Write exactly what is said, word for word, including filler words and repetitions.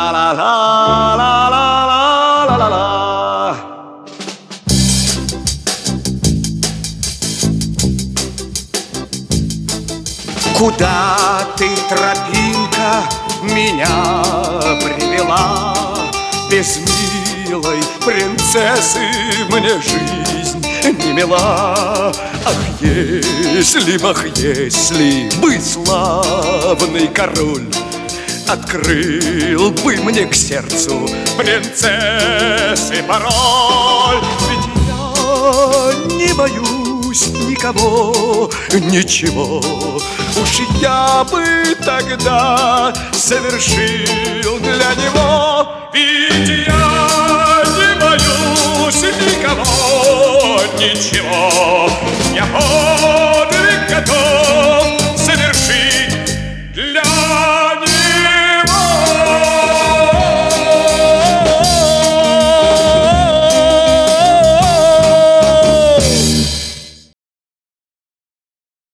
ла-ла-ла-ла-ла-ла-ла-ла-ла. Куда ты, тропинка, меня привела? Без милой принцессы мне жизнь не мила. Ах, если б, ах, если бы славный король открыл бы мне к сердцу принцессы пароль. Ведь я не боюсь никого, ничего. Уж я бы тогда совершил для него. Ведь я не боюсь никого, ничего. Я